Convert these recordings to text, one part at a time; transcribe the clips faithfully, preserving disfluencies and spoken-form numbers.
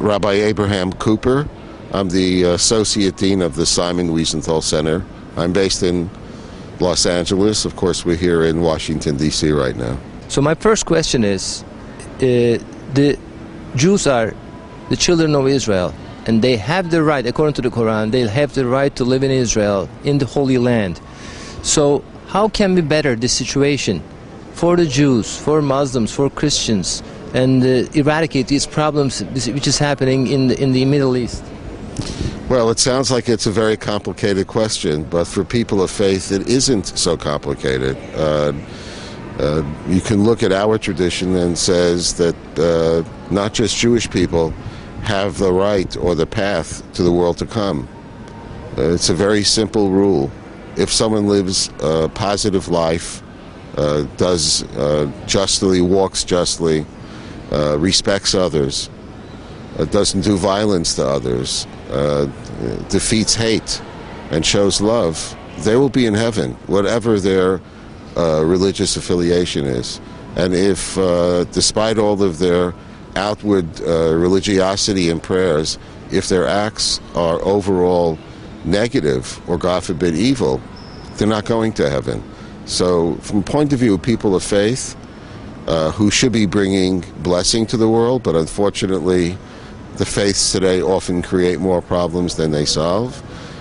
Rabbi Abraham Cooper. I'm the Associate Dean of the Simon Wiesenthal Center. I'm based in Los Angeles. Of course, we're here in Washington, D C right now. So my first question is, uh, the Jews are the children of Israel, and they have the right, according to the Quran, they have the right to live in Israel, in the Holy Land. So how can we better this situation for the Jews, for Muslims, for Christians, and uh, eradicate these problems which is happening in the, in the Middle East? Well, it sounds like it's a very complicated question, but for people of faith, it isn't so complicated. Uh, uh, you can look at our tradition and says that uh, not just Jewish people have the right or the path to the world to come. Uh, it's a very simple rule. If someone lives a positive life, uh, does uh, justly, walks justly, uh, respects others, uh, doesn't do violence to others, uh, defeats hate, and shows love, they will be in heaven, whatever their uh, religious affiliation is. And if, uh, despite all of their outward uh, religiosity and prayers, if their acts are overall negative, or God forbid evil, they're not going to heaven. So from the point of view of people of faith, uh, who should be bringing blessing to the world, but unfortunately the faiths today often create more problems than they solve,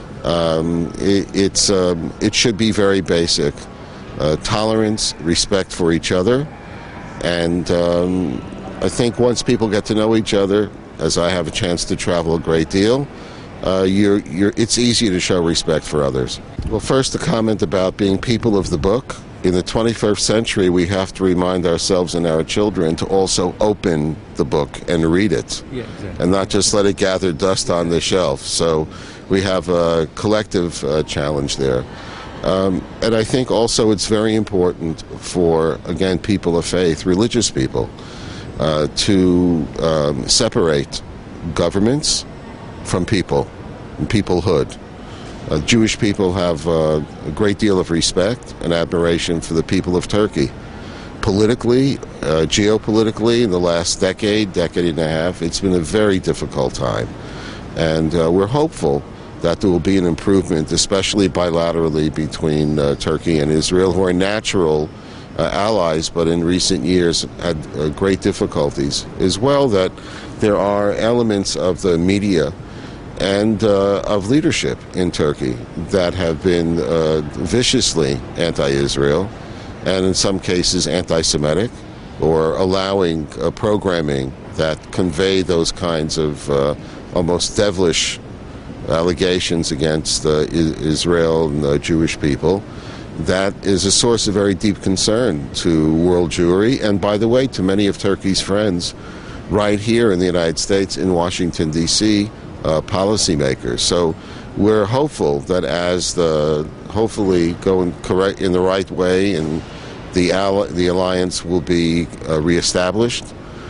um, it, it's, um, it should be very basic. Uh, tolerance, respect for each other, and um, I think once people get to know each other, as I have a chance to travel a great deal, uh, you're, you're, it's easy to show respect for others. Well, first, a comment about being people of the book. In the twenty-first century, we have to remind ourselves and our children to also open the book and read it, yeah, exactly. and not just let it gather dust on the shelf. So we have a collective uh, challenge there. Um, and I think also it's very important for, again, people of faith, religious people, uh, to um, separate governments from people, and peoplehood. Uh, Jewish people have uh, a great deal of respect and admiration for the people of Turkey. Politically, uh, geopolitically, in the last decade, decade and a half, it's been a very difficult time. And uh, we're hopeful that there will be an improvement, especially bilaterally between uh, Turkey and Israel, who are natural uh, allies, but in recent years had uh, great difficulties. As well, that there are elements of the media and uh, of leadership in Turkey that have been uh, viciously anti-Israel, and in some cases anti-Semitic, or allowing uh, programming that convey those kinds of uh, almost devilish allegations against uh, Israel and the Jewish people. That is a source of very deep concern to world Jewry, and by the way, to many of Turkey's friends right here in the United States, in Washington, D C, uh, policymakers. So we're hopeful that as the, hopefully going correct in the right way, and the, ally, the alliance will be uh, reestablished,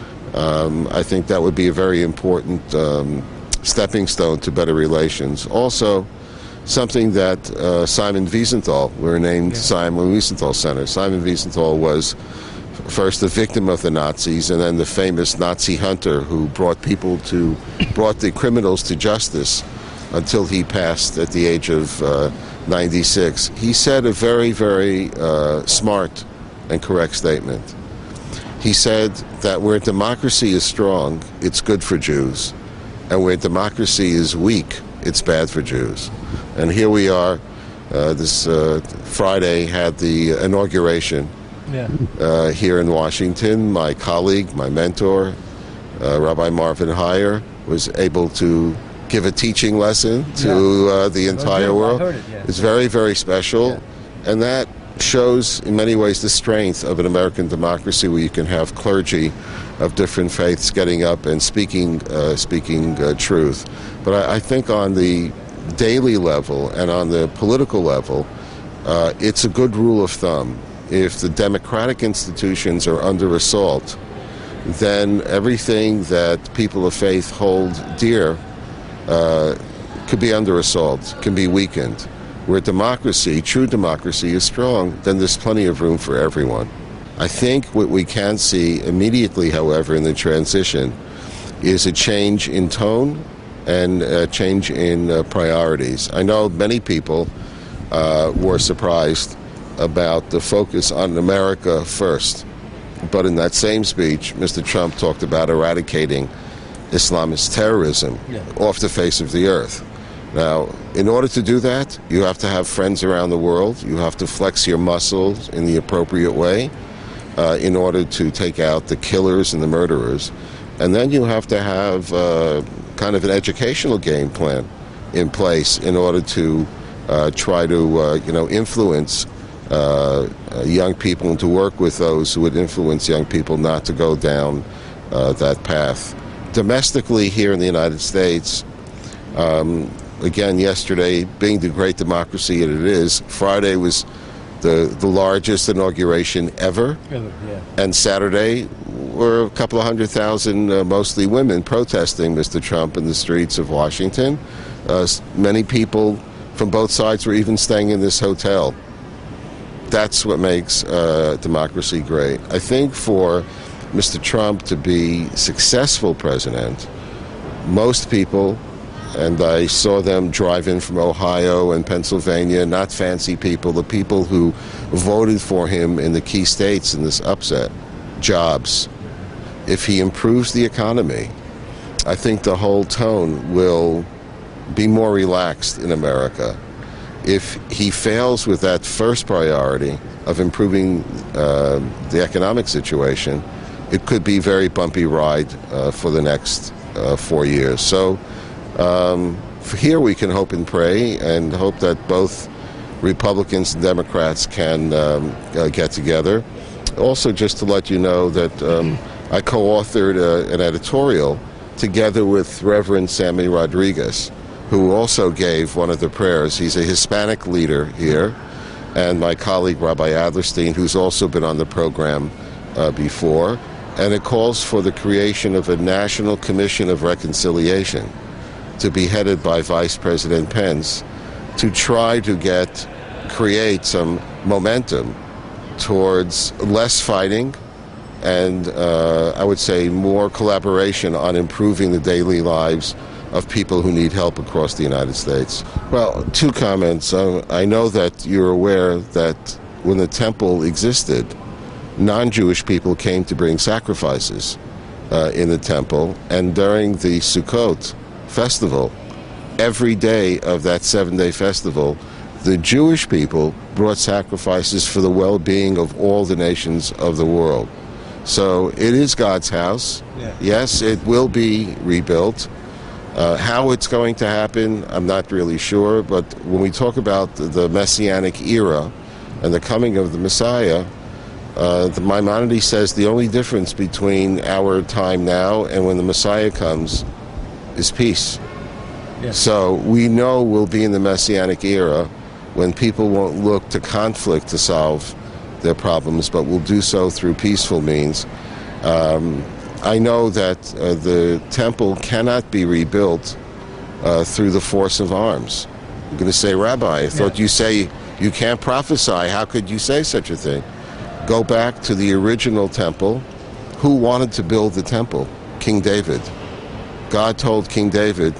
um, I think that would be a very important um, stepping stone to better relations. Also, something that uh, Simon Wiesenthal, we're named yeah. Simon Wiesenthal Center. Simon Wiesenthal was first a victim of the Nazis, and then the famous Nazi hunter who brought people to, brought the criminals to justice until he passed at the age of uh, ninety-six. He said a very, very uh, smart and correct statement. He said that where democracy is strong, it's good for Jews. And where democracy is weak, it's bad for Jews. And here we are, uh, this uh, Friday had the inauguration yeah. uh, here in Washington. My colleague, my mentor, uh, Rabbi Marvin Heyer, was able to give a teaching lesson to uh, the entire world. I heard it, yeah. It's very, very special. Yeah. And that shows in many ways the strength of an American democracy, where you can have clergy of different faiths getting up and speaking uh, speaking uh, truth. But I, I think on the daily level and on the political level, uh, it's a good rule of thumb. If the democratic institutions are under assault, then everything that people of faith hold dear uh, could be under assault, can be weakened. Where democracy, true democracy, is strong, then there's plenty of room for everyone. I think what we can see immediately, however, in the transition is a change in tone and a change in uh, priorities. I know many people uh, were surprised about the focus on America first. But in that same speech, Mister Trump talked about eradicating Islamist terrorism yeah. off the face of the earth. Now, in order to do that, you have to have friends around the world. You have to flex your muscles in the appropriate way uh, in order to take out the killers and the murderers. And then you have to have uh, kind of an educational game plan in place in order to uh, try to, uh, you know, influence uh, uh, young people and to work with those who would influence young people not to go down uh, that path. Domestically here in the United States, um, again, yesterday, being the great democracy that it is, Friday was the, the largest inauguration ever. ever yeah. And Saturday were a couple of hundred thousand, uh, mostly women, protesting Mister Trump in the streets of Washington. Uh, many people from both sides were even staying in this hotel. That's what makes uh, democracy great. I think for Mister Trump to be successful president, most people, and I saw them drive in from Ohio and Pennsylvania, not fancy people, the people who voted for him in the key states in this upset, jobs. If he improves the economy, I think the whole tone will be more relaxed in America. If he fails with that first priority of improving uh, the economic situation, it could be a very bumpy ride uh, for the next uh, four years. So um, here we can hope and pray and hope that both Republicans and Democrats can um, uh, get together. Also, just to let you know that um, I co-authored uh, an editorial together with Reverend Sammy Rodriguez, who also gave one of the prayers. He's a Hispanic leader here, and my colleague Rabbi Adlerstein, who's also been on the program uh, before. And it calls for the creation of a National Commission of Reconciliation to be headed by Vice President Pence to try to get, create some momentum towards less fighting and uh, I would say more collaboration on improving the daily lives of people who need help across the United States. Well, two comments. Uh, I know that you're aware that when the temple existed, non-Jewish people came to bring sacrifices uh, in the temple, and during the Sukkot festival, every day of that seven-day festival, the Jewish people brought sacrifices for the well-being of all the nations of the world. So it is God's house. Yeah. Yes, it will be rebuilt. Uh, how it's going to happen, I'm not really sure, but when we talk about the Messianic era and the coming of the Messiah, Uh, the Maimonides says the only difference between our time now and when the Messiah comes is peace. Yes. So we know we'll be in the Messianic era when people won't look to conflict to solve their problems, but will do so through peaceful means. Um, I know that uh, the temple cannot be rebuilt uh, through the force of arms. I'm going to say, Rabbi, I thought yeah. you say you can't prophesy. How could you say such a thing? Go back to the original temple. Who wanted to build the temple? King David. God told King David,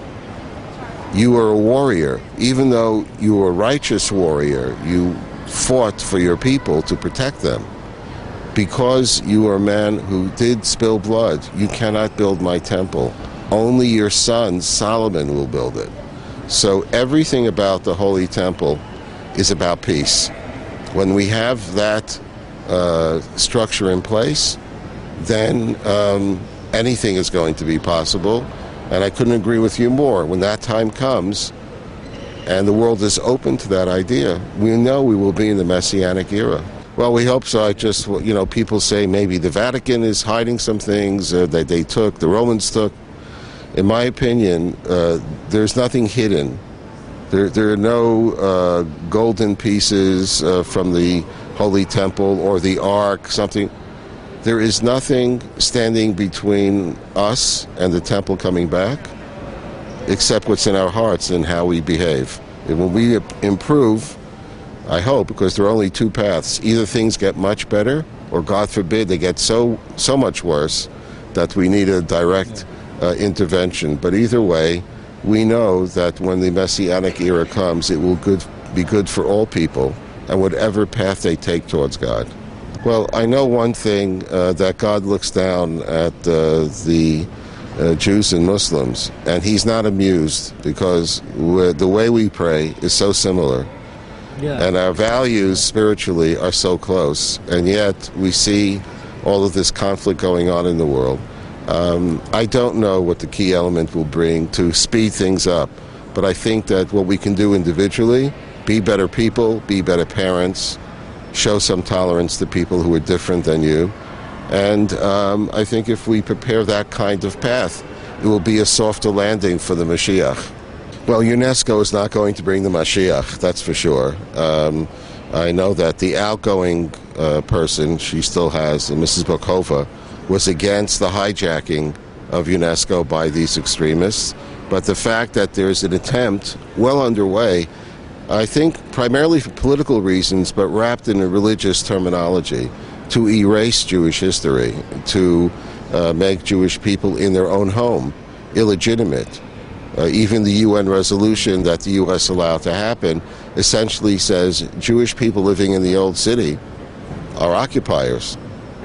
you are a warrior. Even though you were a righteous warrior, you fought for your people to protect them. Because you are a man who did spill blood, you cannot build my temple. Only your son Solomon will build it. So everything about the Holy Temple is about peace. When we have that Uh, structure in place, then um, anything is going to be possible. And I couldn't agree with you more. When that time comes and the world is open to that idea, we know we will be in the Messianic era. Well, we hope so. I just, you know, people say maybe the Vatican is hiding some things uh, that they took, the Romans took. In my opinion, uh, there's nothing hidden. There, there are no uh, golden pieces uh, from the Holy Temple or the Ark, something. There is nothing standing between us and the temple coming back except what's in our hearts and how we behave. And when we improve, I hope, because there are only two paths. Either things get much better or, God forbid, they get so, so much worse that we need a direct uh, intervention. But either way, we know that when the Messianic era comes, it will good, be good for all people, and whatever path they take towards God. Well, I know one thing, uh, that God looks down at uh, the uh, Jews and Muslims, and he's not amused, because the way we pray is so similar. Yeah. And our values spiritually are so close, and yet we see all of this conflict going on in the world. Um, I don't know what the key element will bring to speed things up, but I think that what we can do individually, be better people, be better parents, show some tolerance to people who are different than you, and um, I think if we prepare that kind of path, it will be a softer landing for the Mashiach. Well, UNESCO is not going to bring the Mashiach, that's for sure. Um, I know that the outgoing uh, person she still has, Missus Bokova, was against the hijacking of UNESCO by these extremists. But the fact that there's an attempt well underway, I think primarily for political reasons, but wrapped in a religious terminology, to erase Jewish history, to uh, make Jewish people in their own home illegitimate. Uh, even the U N resolution that the U S allowed to happen essentially says Jewish people living in the old city are occupiers.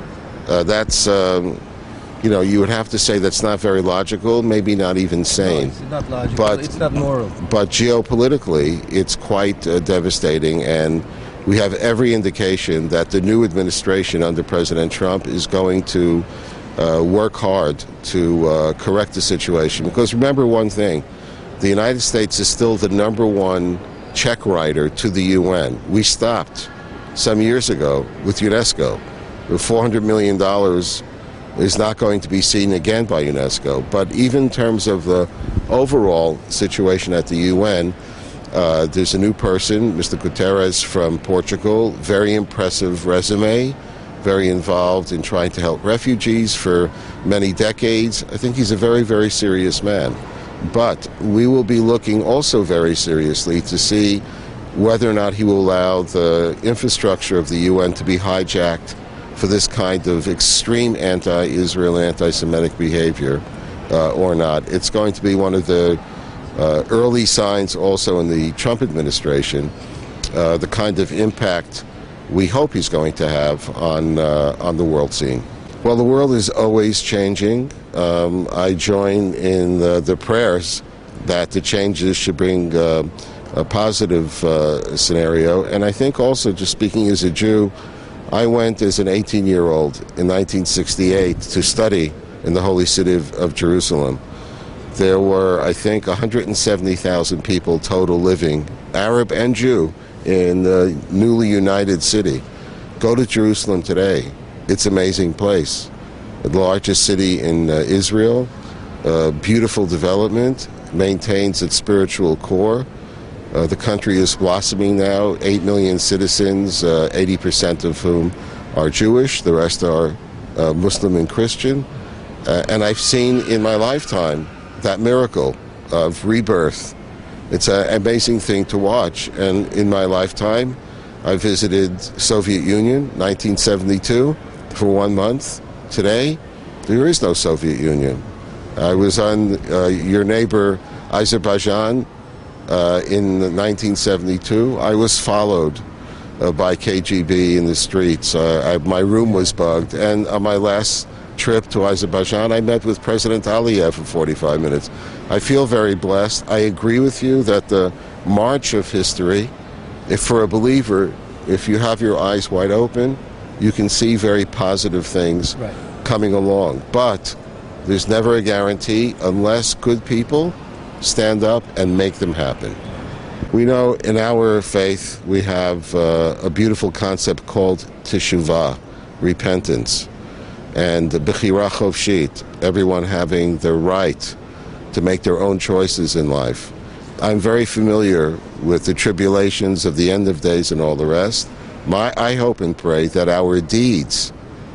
Uh, that's, um, you know, you would have to say that's not very logical, maybe not even sane. No, it's not logical, but, it's not moral. But geopolitically, it's quite uh, devastating, and we have every indication that the new administration under President Trump is going to Uh, work hard to uh, correct the situation. Because remember one thing, the United States is still the number one check writer to the U N. We stopped some years ago with UNESCO. four hundred million dollars is not going to be seen again by UNESCO. But even in terms of the overall situation at the U N, uh, there's a new person, Mister Guterres from Portugal, very impressive resume, very involved in trying to help refugees for many decades. I think he's a very, very serious man. But we will be looking also very seriously to see whether or not he will allow the infrastructure of the U N to be hijacked for this kind of extreme anti-Israel, anti-Semitic behavior uh, or not. It's going to be one of the uh, early signs also in the Trump administration, uh, the kind of impact we hope he's going to have on uh, on the world scene. Well, the world is always changing. Um, I join in the, the prayers that the changes should bring uh, a positive uh, scenario. And I think also, just speaking as a Jew, I went as an eighteen-year-old in nineteen sixty-eight to study in the holy city of, of Jerusalem. There were, I think, one hundred seventy thousand people total living, Arab and Jew, in the newly united city. Go to Jerusalem today. It's an amazing place. The largest city in uh, Israel, uh, beautiful development, maintains its spiritual core. Uh, the country is blossoming now, eight million citizens, uh, eighty percent of whom are Jewish, the rest are uh, Muslim and Christian. Uh, and I've seen in my lifetime that miracle of rebirth. It's an amazing thing to watch, and in my lifetime, I visited Soviet Union, nineteen seventy-two, for one month. Today, there is no Soviet Union. I was on uh, your neighbor, Azerbaijan, uh, in nineteen seventy-two. I was followed uh, by K G B in the streets. Uh, I, my room was bugged, and on my last trip to Azerbaijan, I met with President Aliyev for forty-five minutes. I feel very blessed. I agree with you that the march of history, if for a believer, if you have your eyes wide open, you can see very positive things right. coming along. But there's never a guarantee unless good people stand up and make them happen. We know in our faith we have uh, a beautiful concept called teshuvah, repentance. And bechira chofshit, everyone having the right to make their own choices in life. I'm very familiar with the tribulations of the end of days and all the rest. My, I hope and pray that our deeds,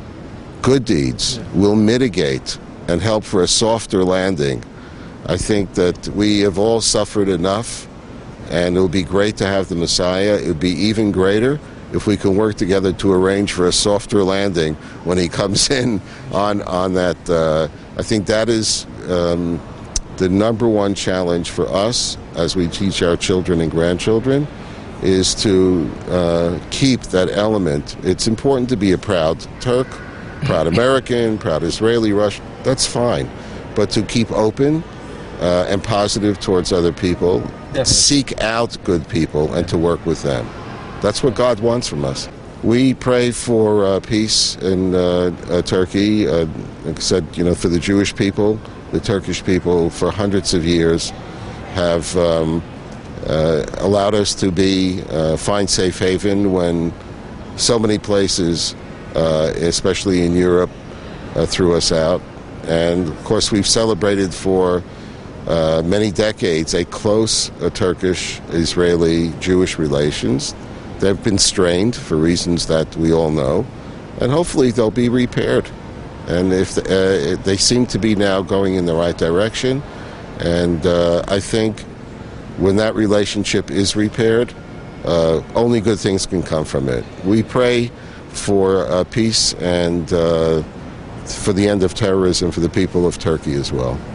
good deeds, will mitigate and help for a softer landing. I think that we have all suffered enough, and it will be great to have the Messiah. It would be even greater if we can work together to arrange for a softer landing when he comes in on, on that. Uh, I think that is um, the number one challenge for us as we teach our children and grandchildren is to uh, keep that element. It's important to be a proud Turk, proud American, proud Israeli, Russian. That's fine. But to keep open uh, and positive towards other people, Definitely. Seek out good people and to work with them. That's what God wants from us. We pray for uh, peace in uh, uh, Turkey. Uh, like I said, you know, for the Jewish people, the Turkish people, for hundreds of years, have um, uh, allowed us to be uh, find safe haven when so many places, uh, especially in Europe, uh, threw us out. And of course, we've celebrated for uh, many decades a close uh, Turkish-Israeli-Jewish relations. They've been strained for reasons that we all know, and hopefully they'll be repaired. And if the, uh, they seem to be now going in the right direction, and uh, I think when that relationship is repaired, uh, only good things can come from it. We pray for uh, peace and uh, for the end of terrorism for the people of Turkey as well.